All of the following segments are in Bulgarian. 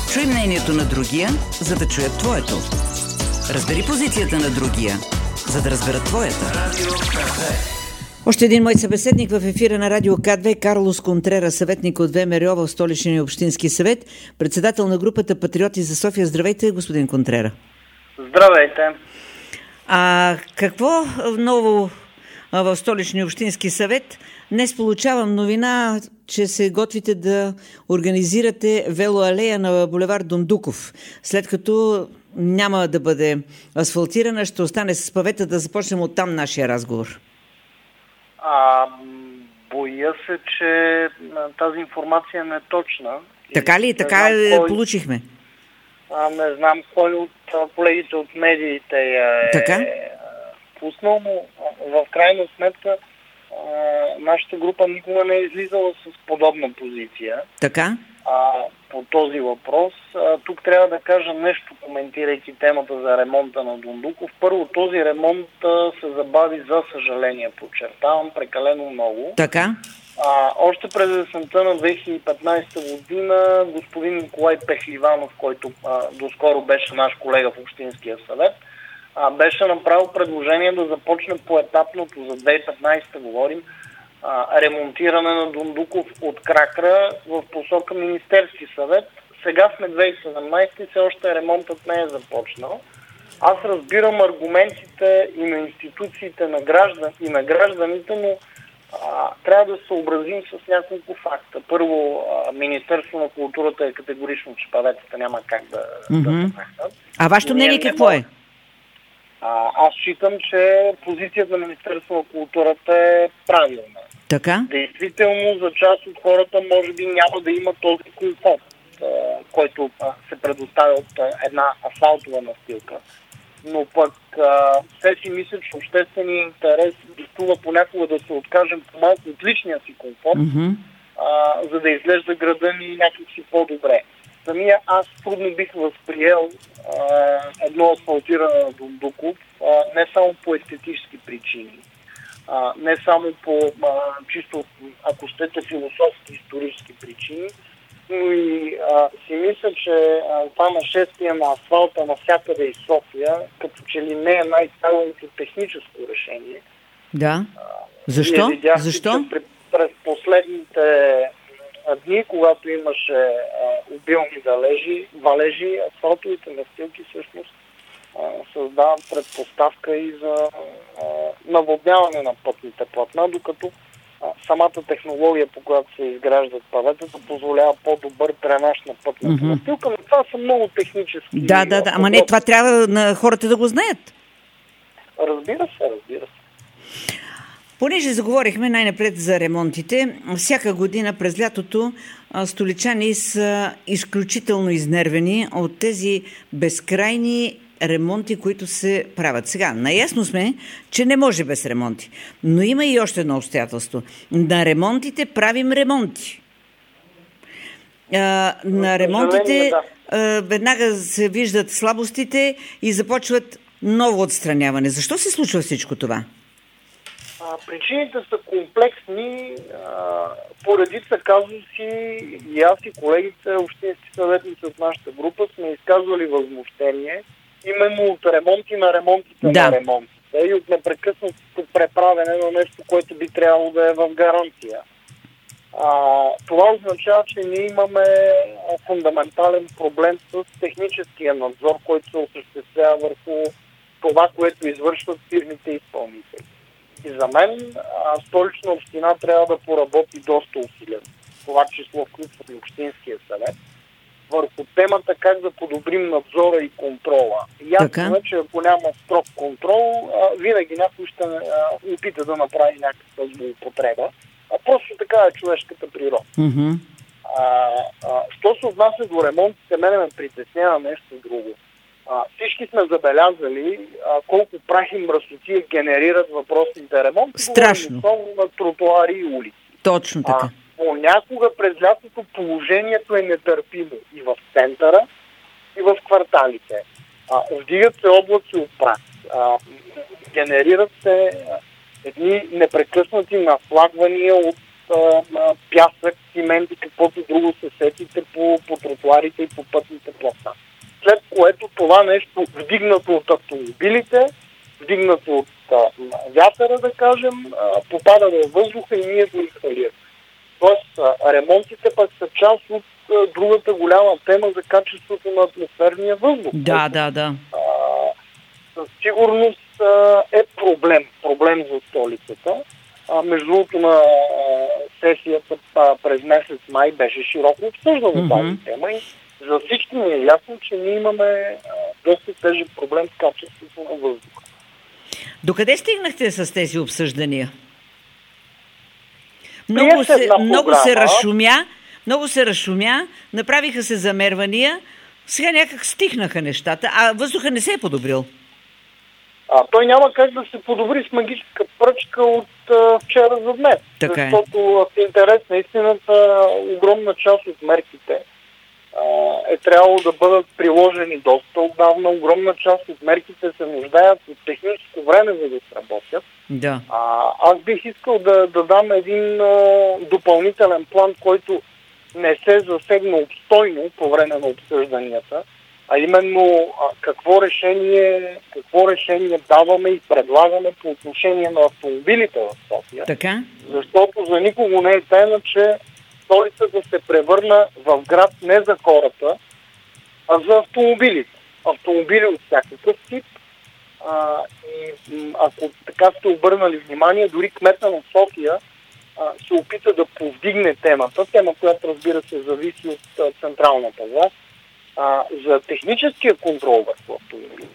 Чуй мнението на другия, за да чуят твоето. Разбери позицията на другия, за да разберат твоята. Още един мой събеседник в ефира на Радио К2, Карлос Контрера, съветник от ВМРО в Столичния общински съвет, председател на групата Патриоти за София. Здравейте, господин Контрера. Здравейте. Какво ново в Столичния общински съвет? Днес получавам новина, че се готвите да организирате велоалея на булевард Дондуков. След като няма да бъде асфалтирана, ще остане с павета. Да започнем оттам нашия разговор. Боя се, че тази информация не е точна. Така ли? Така получихме. Не знам кой от колегите от медиите е пуснал, но в крайна сметка нашата група никога не е излизала с подобна позиция. Така? По този въпрос. Тук трябва да кажа нещо, коментирайки темата за ремонта на Дондуков. Първо, този ремонт се забави, за съжаление, подчертавам, прекалено много. Така? Още през есента на 2015 година господин Николай Пехливанов, който доскоро беше наш колега в Общинския съвет, беше направил предложение да започне поетапното, за 2015 говорим, ремонтиране на Дондуков от Кракра в посока Министерски съвет. Сега сме 2017 и все още ремонтът не е започнал. Аз разбирам аргументите и на институциите и на гражданите, но трябва да се съобразим с няколко факта. Първо, Министерство на културата е категорично, че паветата няма как да се махнат. А вашето мнение какво е? Аз считам, че позицията на Министерство на културата е правилна. Така? Действително, за част от хората може би няма да има този комфорт, който се предоставя от една асфалтова настилка. Но пък все си мисля, че общественият интерес диктува понякога да се откажем по малко от личния си комфорт, за да изглежда града ни някакси по-добре. Самия аз трудно бих възприел едно асфалтиране на Дондуков, не само по естетически причини, не само по чисто, ако щете, философски, исторически причини, но и си мисля, че това нашествие на асфалта навсякъде из София, като че ли не е най-правилното техническо решение. Да. Защо? Защо? През последните дни, когато имаше обилни валежи, асфалтовите настилки всъщност създават предпоставка и за наводняване на пътните платна, докато самата технология, по която се изграждат паветата, позволява по-добър дренаж на пътната настилка, но това са много технически. Да. Ама не, това трябва на хората да го знаят. Разбира се. Понеже заговорихме най-напред за ремонтите, всяка година през лятото столичани са изключително изнервени от тези безкрайни ремонти, които се правят. Сега, наясно сме, че не може без ремонти. Но има и още едно обстоятелство. На ремонтите правим ремонти. На ремонтите веднага се виждат слабостите и започват ново отстраняване. Защо се случва всичко това? Причините са комплексни. По редица казуси и аз и колегите, общински съветници от нашата група, сме изказвали възмущение именно от ремонти на ремонтите на ремонтите и от непрекъснатото преправене на нещо, което би трябвало да е в гаранция. Това означава, че ние имаме фундаментален проблем с техническия надзор, който се осъществява върху това, което извършват фирмите изпълнители. И за мен Столична община трябва да поработи доста усилено. Това число включва и Общинския съвет върху темата как да подобрим надзора и контрола. Ясно е, че ако няма строг контрол, винаги някой ще опита да направи някаква злоупотреба. Просто така е човешката природа. Що се отнася до ремонтите, мене ме притеснява нещо друго. Всички сме забелязали колко прах и мръсотия генерират въпросните ремонти. Страшно. На тротуари и улици. Точно така. Понякога през лятото положението е нетърпимо и в центъра, и в кварталите. Вдигат се облаци от прах. Генерират се едни непрекъснати наслагвания от пясък, цимент и каквото друго се сетите по тротуарите и по пътните платна. След което това нещо, вдигнато от автомобилите, вдигнато от вятъра, да кажем, попада във въздуха и ние го инхалираме. Тоест, ремонтите пък са част от другата голяма тема за качеството на атмосферния въздух. Да. Със сигурност е проблем за столицата. Между другото на сесията през месец май беше широко обсъждана тази тема и за всички ни е ясно, че ние имаме доста тежък проблем с качеството на въздуха. Докъде стигнахте с тези обсъждания? Много се разшумя, направиха се замервания, сега някак стихнаха нещата, а въздуха не се е подобрил. Той няма как да се подобри с магическа пръчка от вчера за днес. Защото в интерес на истината огромна част от мерките е трябвало да бъдат приложени доста отдавна. Огромна част от мерките се нуждаят от техническо време, за да сработят. Да. Аз бих искал да дам един допълнителен план, който не се засегна обстойно по време на обсъжданията, а именно какво решение даваме и предлагаме по отношение на автомобилите в София. Така? Защото за никого не е тайна, че столицата се превърна в град не за хората, а за автомобилите. Автомобили от всякакъв тип. И ако така сте обърнали внимание, дори кмета на София се опита да повдигне тема, която разбира се зависи от централната власт, за техническия контрол върху автомобили.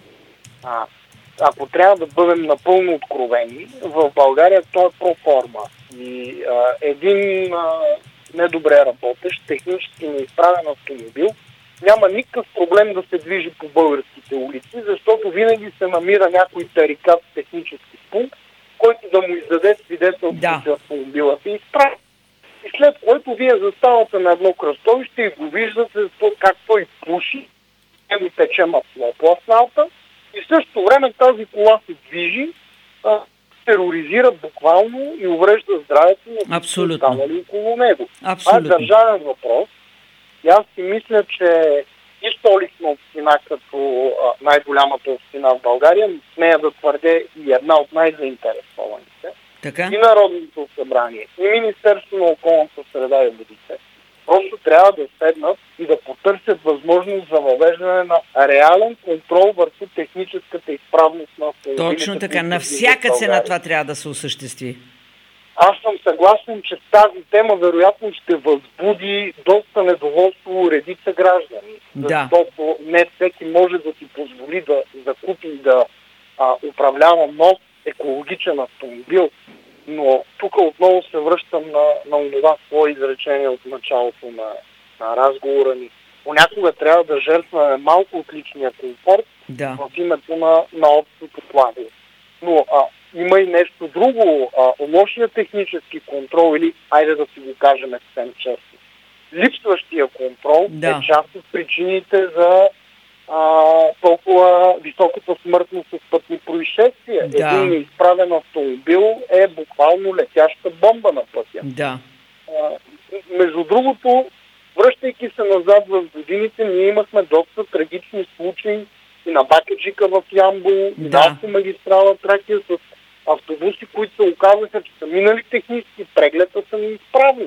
Ако трябва да бъдем напълно откровени, в България той е проформа. И един недобре работещ, технически неизправен автомобил няма никакъв проблем да се движи по българските улици, защото винаги се намира някой тарикат технически пункт, който да му издаде свидетелство, че автомобилът е изправен. И след което вие заставате на едно кръстовище и го виждате как той пуши, него тече масло по асфалта и в същото време тази кола се движи, тероризира буквално и уврежда здравето на всички останали около него. Това е държавен въпрос. И аз си мисля, че и Столична община, като най-голямата община в България, смея да твърде и една от най-заинтересованите, и Народното събрание, и Министерството на околната среда и водите, просто трябва да седнат и да потърсят възможност за въвеждане на реален контрол върху техническата изправност на автомобилите. Точно така. На всяка цена това трябва да се осъществи. Аз съм съгласен, че тази тема вероятно ще възбуди доста недоволство у редица граждани. Защото не всеки може да си позволи да закупи и да управлява нов екологичен автомобил. Но тук отново се връщам на това свое изречение от началото на разговора ни. Понякога трябва да жертваме малко от личния комфорт в името на общото благо. Но има и нещо друго. Лошия технически контрол, или айде да си го кажем съвсем честно, липсващия контрол е част от причините за толкова високата смъртност от пътни происшествия. Един неизправен автомобил е буквално летяща бомба на пътя. Между другото, връщайки се назад в годините, ние имахме доста трагични случаи и на Бакаджика в Ямбол, и на автомагистрала Тракия с автобуси, които се оказаха, че са минали технически преглед, а са неизправни.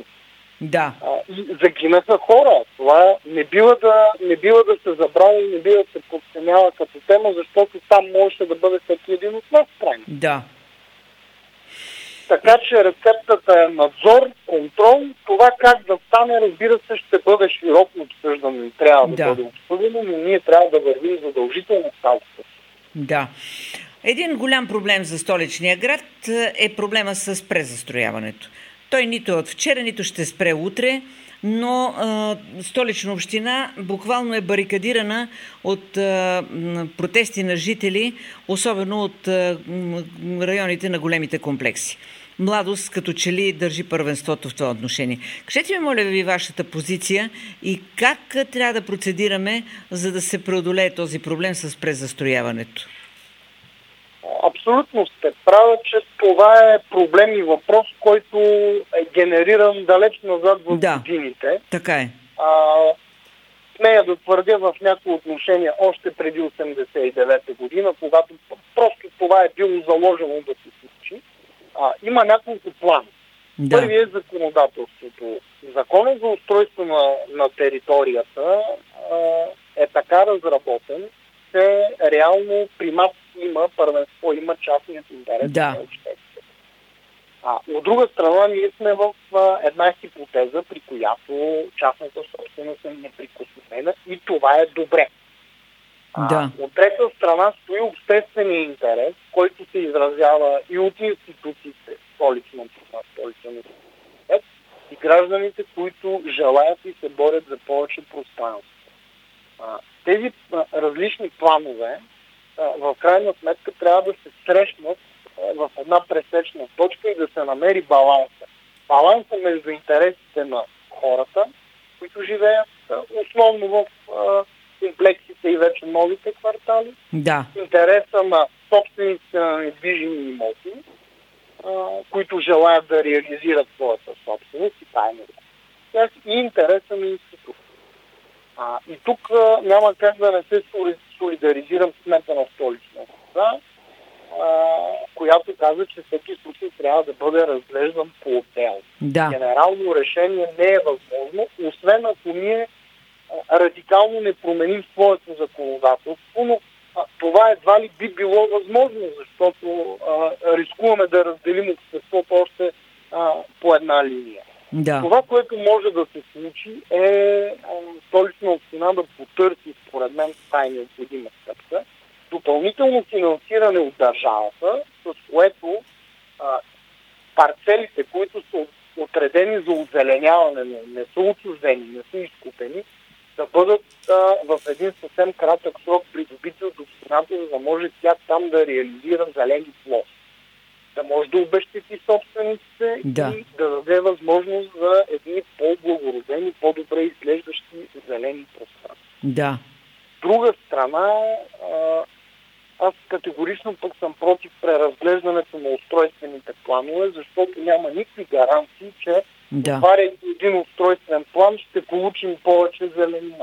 И загинаха хора. Това не бива да се забравя и не бива да се подценява като тема, защото там можеше да бъде всеки един от нас крайни. Така че рецептата е надзор, контрол. Това как да стане, разбира се, ще бъде широко обсъждано и трябва да бъде обсъдено, но ние трябва да вървим задължително в тази. Един голям проблем за столичния град е проблема с презастрояването. Той нито от вчера, нито ще спре утре, но Столична община буквално е барикадирана от протести на жители, особено от районите на големите комплекси. Младост като че ли държи първенството в това отношение. Кажете ми, моля ви, вашата позиция и как трябва да процедираме, за да се преодолее този проблем с презастрояването? Абсолютно сте права, че това е проблем и въпрос, който е генериран далеч назад в годините. Така е. Смея да твърдя в някои отношения още преди 89-та година, когато просто това е било заложено да се случи. Има няколко плана. Да. Първият е законодателството. Законът за устройство на територията е така разработен, че реално примат има, първенство има частният интерес на обществото. От друга страна, ние сме в една хипотеза, при която частната собственост е неприкосновена и това е добре. От трета страна стои обществения интерес, който се изразява и от институциите, столичната университет, и гражданите, които желаят и се борят за повече пространство. Тези различни планове в крайна сметка трябва да се срещнат в една пресечна точка и да се намери баланса. Баланса между интересите на хората, които живеят основно в комплексите и вече новите квартали, интереса на собствениците на недвижими имоти, които желаят да реализират своята собственост и тайна, и интереса на института. И тук няма как да не се солидаризирам с кмета на Столична град, която каза, че всеки случай трябва да бъде разглеждан по-отделно. Генерално решение не е възможно, освен ако ние радикално не променим своето законодателство, но това едва ли би било възможно, защото рискуваме да разделим обществото още по една линия. Това, което може да се случи, е Столична община да потърси, според мен, това е необходима стъпка, допълнително финансиране от държавата, с което парцелите, които са отредени за озеленяване, не са отчуждени, не са изкупени, да бъдат в един съвсем кратък срок придобити от общината, за да може тя там да реализира зелени площи. Да може да обезщети собствениците и да даде възможност за едни по-благородени, по-добре изглеждащи зелени пространства. Друга страна, аз категорично пък съм против преразглеждането на устройствените планове, защото няма никакви гаранции, че отваряйки един устройствен план ще получим повече зеленина.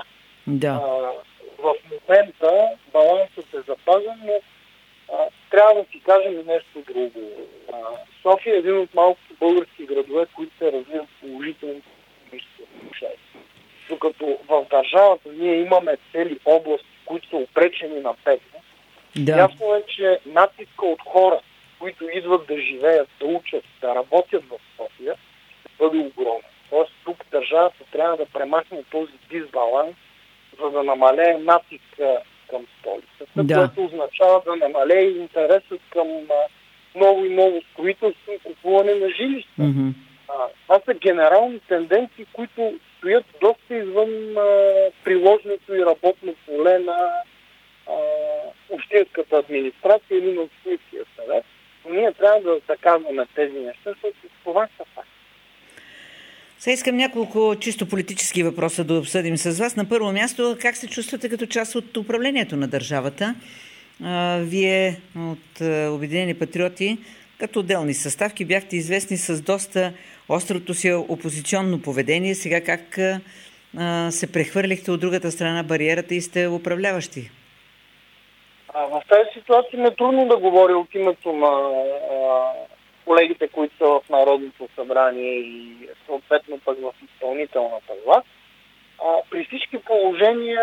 В момента балансът е запазен, но трябва да си кажем и нещо друго. София е един от малкото български градове, които се развиват положително отношения. Докато в държавата ние имаме цели области, които са опречени на бедност, ясно е, че натиска от хора, които идват да живеят, да учат, да работят в София, ще бъде огромен. Тоест тук държавата трябва да премахне този дисбаланс, за да намалее натиска към столицата, което означава да намалее интересът към ново и ново строителство и купуване на жилища. Това са генерални тенденции, които стоят доста извън приложното и работно поле на общинската администрация или на общинския съвет. Но ние трябва да казваме тези неща, защото това са факти. Сега искам няколко чисто политически въпроса да обсъдим с вас. На първо място, как се чувствате като част от управлението на държавата? Вие от Обединени патриоти, като отделни съставки, бяхте известни с доста острото си опозиционно поведение. Сега как се прехвърлихте от другата страна бариерата и сте управляващи? В тази ситуация ми е трудно да говоря от името на колегите, които са в Народното събрание и съответно пък в изпълнителната власт. При всички положения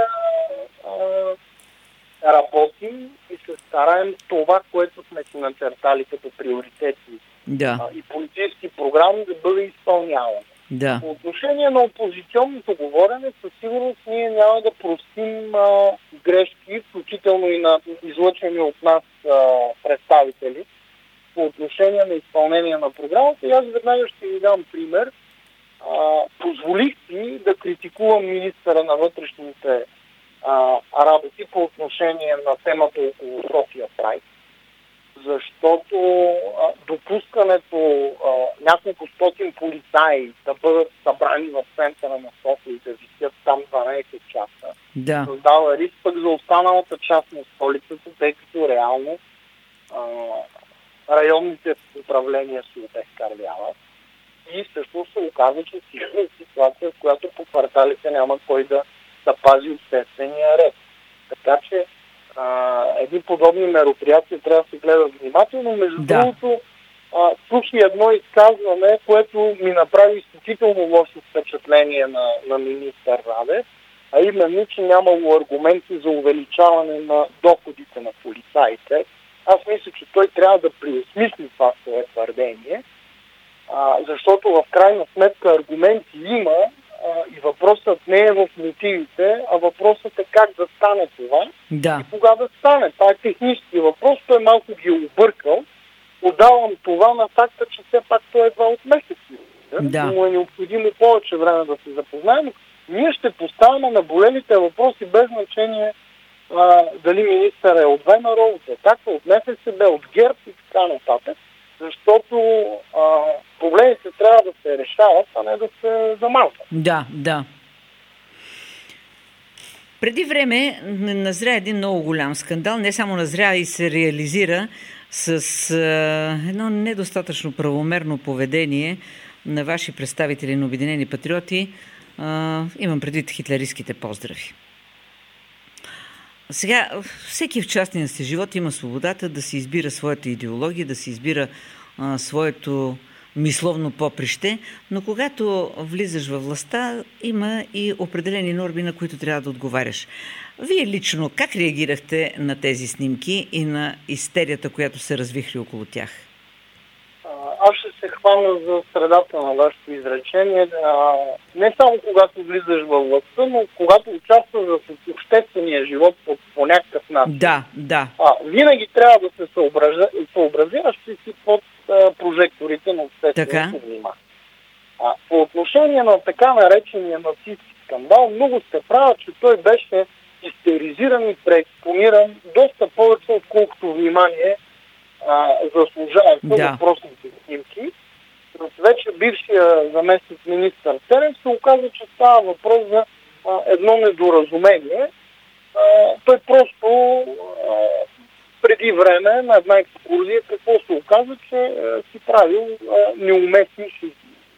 работим и се стараем това, което сме си начертали като приоритети и политически програми да бъде изпълнявано. По отношение на опозиционното говорене, със сигурност ние няма да простим грешки, включително и на излъчени от нас представители по отношение на изпълнение на програмата. И аз веднага ще ви дам пример. Позволих си да критикувам министъра на вътрешните работи по отношение на темата около София Прайд, защото допускането няколко стотин полицаи да бъдат събрани в центъра на София и да висят там 12 часа, създава риск пък за останалата част на столицата, тъй като реално районните управления се обезкървяват и всъщност се оказва, че си е ситуация, в която по кварталите няма кой да пази обществения ред. Така че едни подобни мероприятия трябва да се гледат внимателно. Между другото, слушах едно изказване, което ми направи изключително лошо впечатление на министър Радев, а именно, че нямало аргументи за увеличаване на доходите на полицаите. Аз мисля, че той трябва да преосмисли това свое твърдение, защото в крайна сметка аргументи има и въпросът не е в мотивите, а въпросът е как да стане това и кога да стане. Това е технически въпрос, той малко ги е объркал. Отдавам това на факта, че все пак той едва от месеци. Му е необходимо повече време да се запознаем. Ние ще поставяме на болелите въпроси без значение дали министър е от ВМРО, от ЕТАКА, от НФСБ, от ГЕРБ и така нататък, защото проблемите трябва да се решават, а не да се замазват. Да. Преди време назря един много голям скандал, не само назря и се реализира с едно недостатъчно правомерно поведение на ваши представители на Обединени патриоти. Имам предвид хитлеристските поздрави. Сега, всеки в частния си живот има свободата да си избира своята идеология, да си избира своето мисловно поприще, но когато влизаш във властта, има и определени норми, на които трябва да отговаряш. Вие лично как реагирахте на тези снимки и на истерията, която се развихри около тях? Аз ще се хвана за средата на вашето изречение. Не само когато влизаш във властта, но когато участваш в обществения живот по някакъв начин. Да. Винаги трябва да се съобразяваш, че си под прожекторите на общественото внимание. По отношение на така наречения нацистски скандал, много се правя, че той беше истеризиран и преекспониран доста повече, отколкото внимание заслужава въпросните снимки. С вече бившия заместник министър Терев се оказа, че става въпрос за едно недоразумение. Той просто преди време на една екскурзия какво се оказа, че си правил неуместни шизми.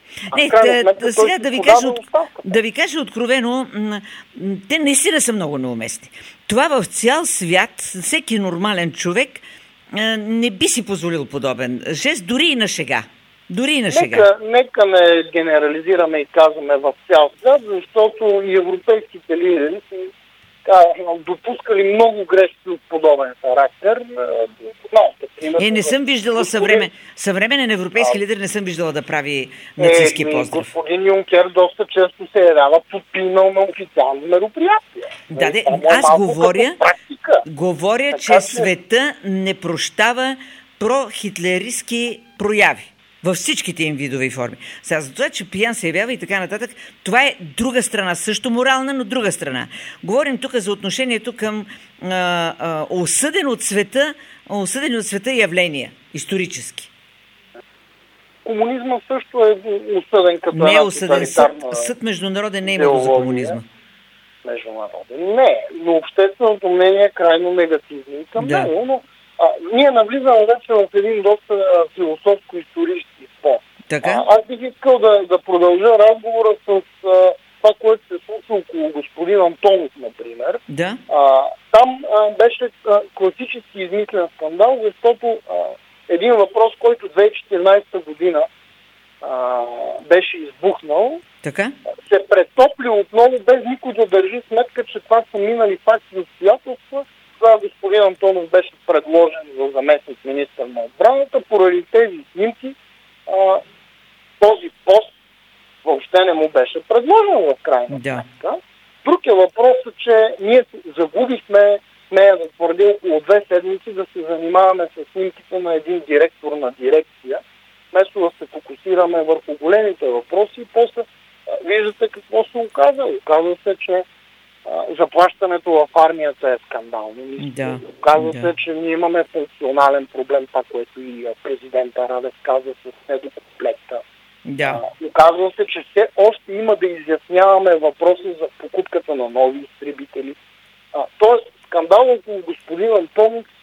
Сега да ви кажа откровено, те наистина са много неуместни. Това в цял свят, всеки нормален човек не би си позволил подобен жест, дори и на шега. Нека не генерализираме и казваме в цял свят, защото и европейските лидери си допускали много грешки от подобен характер. Не съм виждала съвременен европейски лидер, не съм виждала да прави нацистски поздрав. Господин Юнкер доста често се явява подпинал на официални мероприятия. Аз говоря, че света не прощава прохитлеристки прояви. Във всичките им видове и форми. Сега за това, че пиян се явява и така нататък, това е друга страна, също морална, но друга страна. Говорим тук за отношението към осъдени от света явления, исторически. Комунизма също е осъден като не е осъден. Съд международен не е имало за комунизма. Международен. Не, но общественото мнение е крайно негативно и към него, но ние навлизаме вече в един доста философско-исторически спор. Аз бих искал да продължа разговора с това, което се случва около господин Антонов, например. Там беше класически измислен скандал, защото един въпрос, който 2014 година беше избухнал, се претопли отново, без никой да държи сметка, че това са минали факти и обстоятелства. Това господин Антонов беше предложен за заместник министър на отбраната. Поради тези снимки този пост въобще не му беше предложен в крайна сметка. Друг е въпросът, че ние загубихме, смея да твърдя, около 2 седмици да се занимаваме с снимките на един директор на дирекция, вместо да се фокусираме върху големите въпроси и после виждате какво се оказа. Оказва се, че заплащането в армията е скандално. Оказва се, че ние имаме функционален проблем, това, което и президента Радев каза с недокомплекта. Оказва се, че все още има да изясняваме въпроси за покупката на нови изтребители. Тоест, скандал около господин Антонов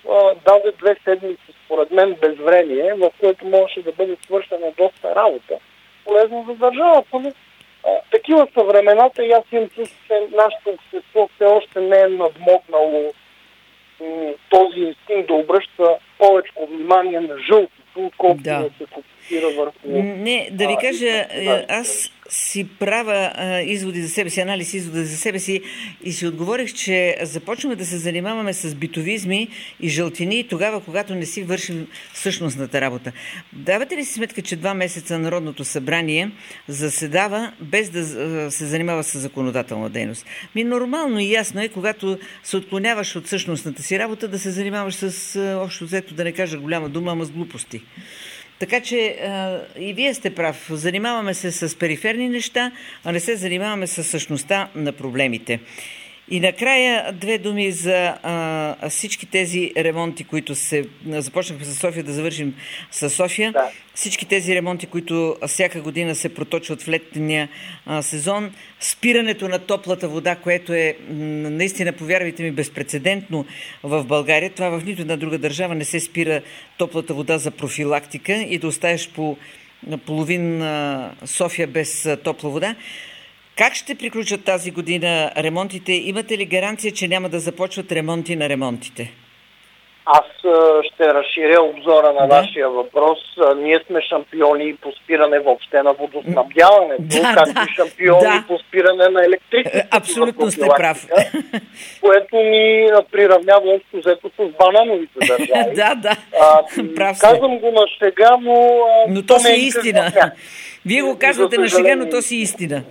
даде 2 седмици, според мен, безвремие, в което можеше да бъде свършена доста работа, полезно за държавата. Но такива са времената и аз имам чувство, че нашето общество все още не е надмогнало този инстинкт да обръща повече внимание на жълтото, отколкото да се фокусира върху... Не, да ви кажа, аз си правя изводи за себе си, анализ изводи за себе си и си отговорих, че започваме да се занимаваме с битовизми и жълтини тогава, когато не си вършим същностната работа. Давате ли си сметка, че 2 месеца Народното събрание заседава без да се занимава с законодателна дейност? Нормално и ясно е, когато се отклоняваш от същностната си работа, да се занимаваш с общо взето, да не кажа голяма дума, ама с глупости. Така че и вие сте прав. Занимаваме се с периферни неща, а не се занимаваме с същността на проблемите. И накрая 2 думи за всички тези ремонти, които започнахме с София, да завършим с София. Да. Всички тези ремонти, които всяка година се проточват в летния сезон. Спирането на топлата вода, което е наистина, повярвайте ми, безпрецедентно в България. Това в нито една друга държава не се спира топлата вода за профилактика и да оставиш половин София без топла вода. Как ще приключат тази година ремонтите? Имате ли гаранция, че няма да започват ремонти на ремонтите? Аз ще разширя обзора на вашия въпрос. Ние сме шампиони по спиране въобще на водоснабдяването, както и шампиони по спиране на електричеството. Абсолютно сте прав. Което ни приравнява общо взето с банановите държави. Да, прав сте. Казвам го на шега, но то си е истина. Вие го казвате на шега, но то си е истина.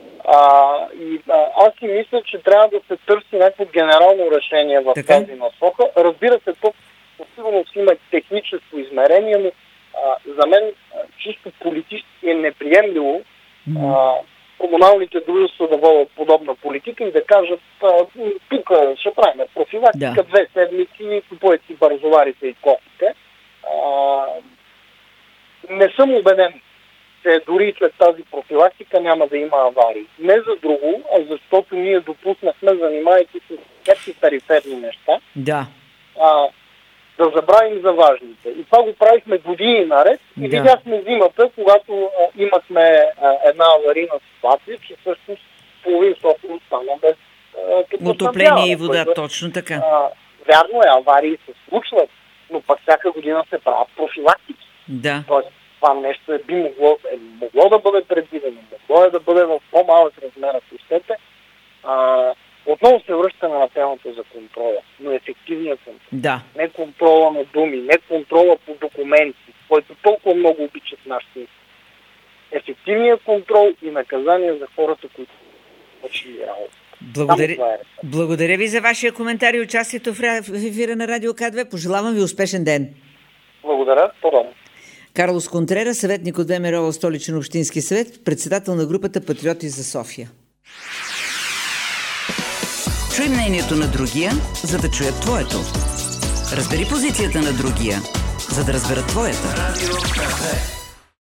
Аз си мисля, че трябва да се търси някакво генерално решение в тази насока. Разбира се, то със сигурност има техническо измерение, но за мен чисто политически е неприемливо комуналните дружества да водят подобна политика и да кажат, тук ще правим профилактика 2 седмици, купувайте си бързоварите и кофите. Не съм убеден, че дори след тази профилактика няма да има аварии. Не за друго, а защото ние допуснахме, занимайки се с някакви периферни неща, да забравим за важните. И това го правихме години наред и видяхме зимата, когато имахме една аварийна ситуация, че всъщност половин София остана без отопление и вода, точно така. Вярно е, аварии се случват, но пък всяка година се правят профилактики. Да. Тоест, това нещо би могло да бъде предвидено, могло да бъде в по-малък размер, ако щете. Отново се връщаме на темата за контрола, но ефективният контрол. Да. Не контрола на думи, не контрола по документи, който толкова много обичат нашите. Ефективният контрол и наказание за хората, които почили работа. Благодаря ви за вашия коментар и участието в ефира на Радио К2. Пожелавам ви успешен ден. Благодаря. По-рано. Карлос Контрера, съветник от ВМРО в Столичен общински съвет, председател на групата Патриоти за София. Чуй мнението на другия, за да чуят твоето. Разбери позицията на другия, за да разберат твоята.